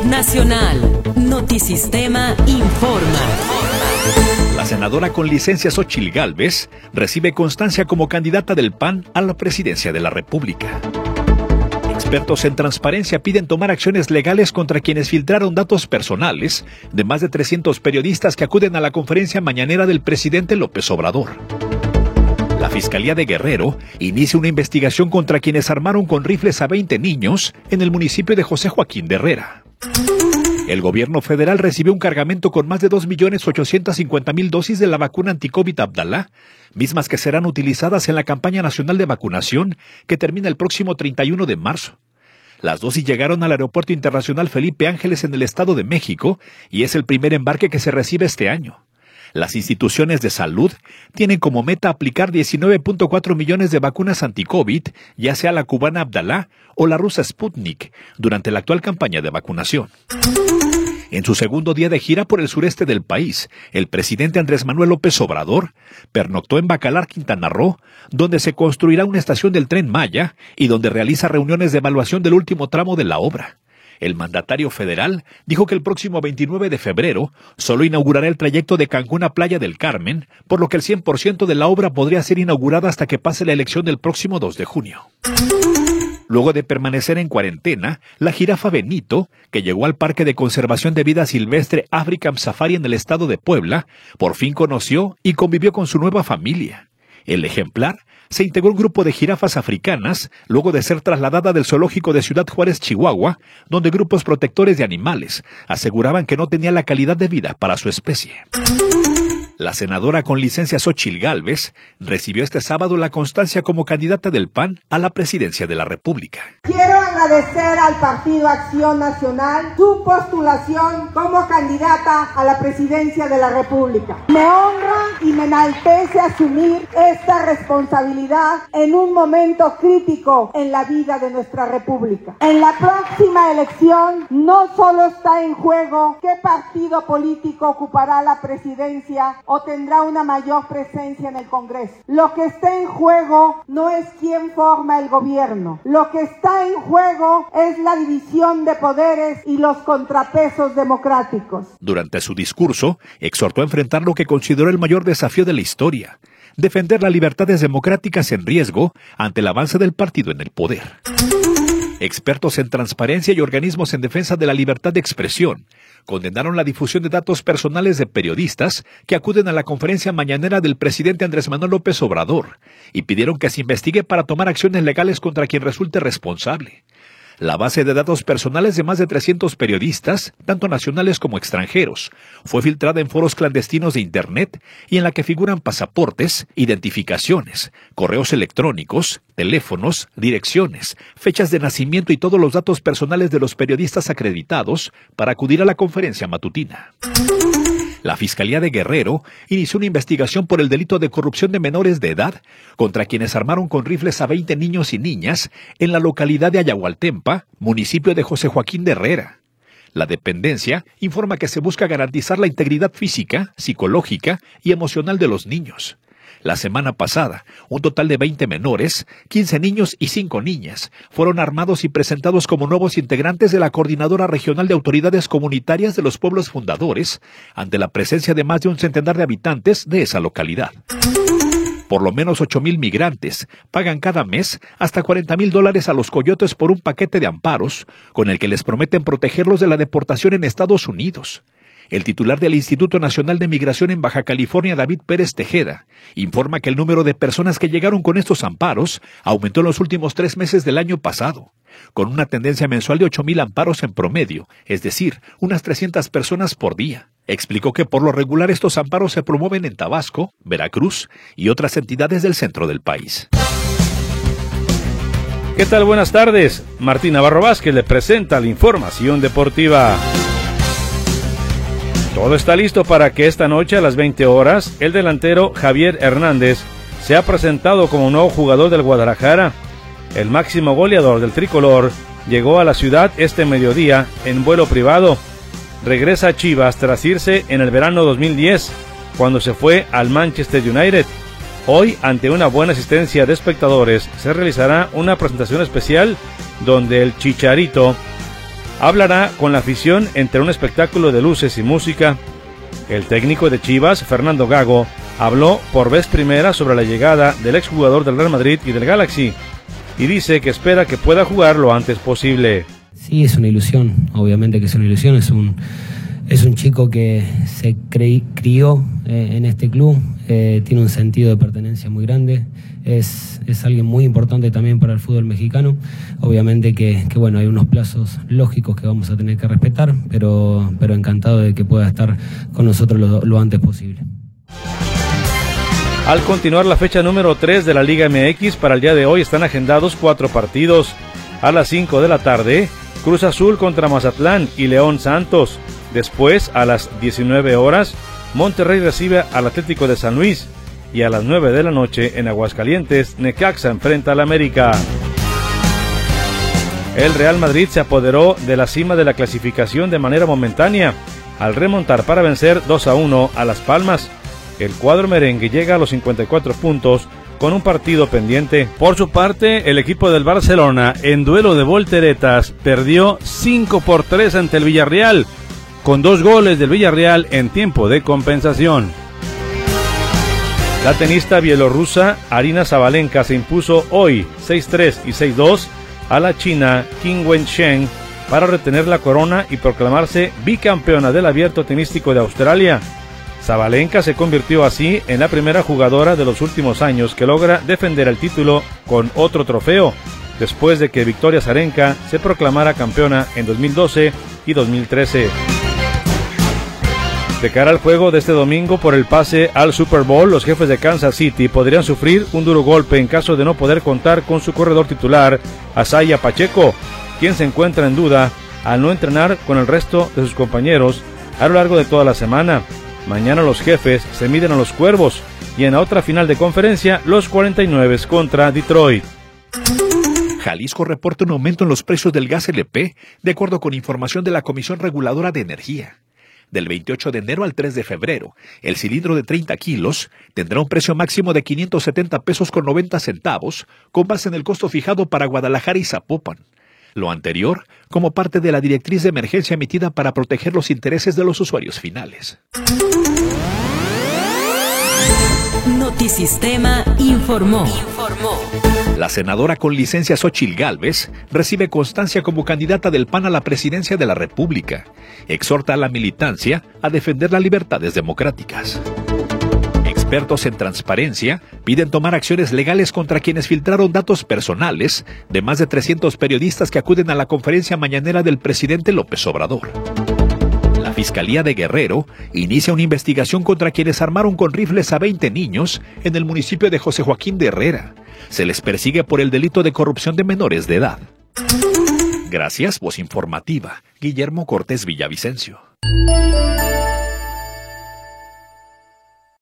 Nacional. Notisistema informa. La senadora con licencia Xóchitl Gálvez recibe constancia como candidata del PAN a la presidencia de la República. Expertos en transparencia piden tomar acciones legales contra quienes filtraron datos personales de más de 300 periodistas que acuden a la conferencia mañanera del presidente López Obrador. La Fiscalía de Guerrero inicia una investigación contra quienes armaron con rifles a 20 niños en el municipio de José Joaquín de Herrera. El gobierno federal recibió un cargamento con más de 2.850.000 dosis de la vacuna anti-COVID Abdala, mismas que serán utilizadas en la campaña nacional de vacunación que termina el próximo 31 de marzo. Las dosis llegaron al Aeropuerto Internacional Felipe Ángeles en el Estado de México y es el primer embarque que se recibe este año. Las instituciones de salud tienen como meta aplicar 19.4 millones de vacunas anti-COVID, ya sea la cubana Abdala o la rusa Sputnik, durante la actual campaña de vacunación. En su segundo día de gira por el sureste del país, el presidente Andrés Manuel López Obrador pernoctó en Bacalar, Quintana Roo, donde se construirá una estación del Tren Maya y donde realiza reuniones de evaluación del último tramo de la obra. El mandatario federal dijo que el próximo 29 de febrero solo inaugurará el trayecto de Cancún a Playa del Carmen, por lo que el 100% de la obra podría ser inaugurada hasta que pase la elección del próximo 2 de junio. Luego de permanecer en cuarentena, la jirafa Benito, que llegó al Parque de Conservación de Vida Silvestre African Safari en el estado de Puebla, por fin conoció y convivió con su nueva familia. El ejemplar se integró a un grupo de jirafas africanas luego de ser trasladada del zoológico de Ciudad Juárez, Chihuahua, donde grupos protectores de animales aseguraban que no tenía la calidad de vida para su especie. La senadora con licencia Xóchitl Gálvez recibió este sábado la constancia como candidata del PAN a la presidencia de la República. Quiero agradecer al Partido Acción Nacional su postulación como candidata a la presidencia de la República. Me honra y me enaltece asumir esta responsabilidad en un momento crítico en la vida de nuestra República. En la próxima elección no solo está en juego qué partido político ocupará la presidencia o tendrá una mayor presencia en el Congreso. Lo que está en juego no es quién forma el gobierno. Lo que está en juego es la división de poderes y los contrapesos democráticos. Durante su discurso, exhortó a enfrentar lo que consideró el mayor desafío de la historia: defender las libertades democráticas en riesgo ante el avance del partido en el poder. Expertos en transparencia y organismos en defensa de la libertad de expresión condenaron la difusión de datos personales de periodistas que acuden a la conferencia mañanera del presidente Andrés Manuel López Obrador y pidieron que se investigue para tomar acciones legales contra quien resulte responsable. La base de datos personales de más de 300 periodistas, tanto nacionales como extranjeros, fue filtrada en foros clandestinos de Internet y en la que figuran pasaportes, identificaciones, correos electrónicos, teléfonos, direcciones, fechas de nacimiento y todos los datos personales de los periodistas acreditados para acudir a la conferencia matutina. La Fiscalía de Guerrero inició una investigación por el delito de corrupción de menores de edad contra quienes armaron con rifles a 20 niños y niñas en la localidad de Ayahualtempa, municipio de José Joaquín de Herrera. La dependencia informa que se busca garantizar la integridad física, psicológica y emocional de los niños. La semana pasada, un total de 20 menores, 15 niños y 5 niñas, fueron armados y presentados como nuevos integrantes de la Coordinadora Regional de Autoridades Comunitarias de los Pueblos Fundadores, ante la presencia de más de un centenar de habitantes de esa localidad. Por lo menos 8,000 migrantes pagan cada mes hasta $40,000 a los coyotes por un paquete de amparos, con el que les prometen protegerlos de la deportación en Estados Unidos. El titular del Instituto Nacional de Migración en Baja California, David Pérez Tejeda, informa que el número de personas que llegaron con estos amparos aumentó en los últimos 3 meses del año pasado, con una tendencia mensual de 8,000 amparos en promedio, es decir, unas 300 personas por día. Explicó que por lo regular estos amparos se promueven en Tabasco, Veracruz y otras entidades del centro del país. ¿Qué tal? Buenas tardes. Martín Navarro Vázquez le presenta la información deportiva. Todo está listo para que esta noche a las 20 horas el delantero Javier Hernández sea presentado como nuevo jugador del Guadalajara. El máximo goleador del tricolor llegó a la ciudad este mediodía en vuelo privado. Regresa a Chivas tras irse en el verano 2010, cuando se fue al Manchester United. Hoy, ante una buena asistencia de espectadores, se realizará una presentación especial donde el Chicharito hablará con la afición entre un espectáculo de luces y música. El técnico de Chivas, Fernando Gago, habló por vez primera sobre la llegada del exjugador del Real Madrid y del Galaxy, y dice que espera que pueda jugar lo antes posible. Sí, es una ilusión, obviamente que es una ilusión, es un chico que se crió en este club, tiene un sentido de pertenencia muy grande, es alguien muy importante también para el fútbol mexicano. Obviamente que bueno, hay unos plazos lógicos que vamos a tener que respetar, pero encantado de que pueda estar con nosotros lo antes posible. Al continuar la fecha número 3 de la Liga MX, para el día de hoy están agendados 4 partidos. A las 5 de la tarde, Cruz Azul contra Mazatlán y León Santos. Después, a las 19 horas, Monterrey recibe al Atlético de San Luis. Y a las 9 de la noche, en Aguascalientes, Necaxa enfrenta al América. El Real Madrid se apoderó de la cima de la clasificación de manera momentánea, al remontar para vencer 2-1 a Las Palmas. El cuadro merengue llega a los 54 puntos con un partido pendiente. Por su parte, el equipo del Barcelona, en duelo de volteretas, perdió 5-3 ante el Villarreal, con 2 goles del Villarreal en tiempo de compensación. La tenista bielorrusa Aryna Sabalenka se impuso hoy 6-3 y 6-2 a la china Qin Wencheng para retener la corona y proclamarse bicampeona del Abierto Tenístico de Australia. Sabalenka se convirtió así en la primera jugadora de los últimos años que logra defender el título con otro trofeo, después de que Victoria Azarenka se proclamara campeona en 2012 y 2013. De cara al juego de este domingo por el pase al Super Bowl, los Jefes de Kansas City podrían sufrir un duro golpe en caso de no poder contar con su corredor titular, Isaiah Pacheco, quien se encuentra en duda al no entrenar con el resto de sus compañeros a lo largo de toda la semana. Mañana los Jefes se miden a los Cuervos y en la otra final de conferencia, los 49 contra Detroit. Jalisco reporta un aumento en los precios del gas LP, de acuerdo con información de la Comisión Reguladora de Energía. Del 28 de enero al 3 de febrero, el cilindro de 30 kilos tendrá un precio máximo de 570 pesos con 90 centavos, con base en el costo fijado para Guadalajara y Zapopan. Lo anterior, como parte de la directriz de emergencia emitida para proteger los intereses de los usuarios finales. Notisistema informó. La senadora con licencia Xóchitl Gálvez recibe constancia como candidata del PAN a la presidencia de la República. Exhorta a la militancia a defender las libertades democráticas. Expertos en transparencia piden tomar acciones legales contra quienes filtraron datos personales de más de 300 periodistas que acuden a la conferencia mañanera del presidente López Obrador. La Fiscalía de Guerrero inicia una investigación contra quienes armaron con rifles a 20 niños en el municipio de José Joaquín de Herrera. Se les persigue por el delito de corrupción de menores de edad. Gracias, voz informativa. Guillermo Cortés Villavicencio.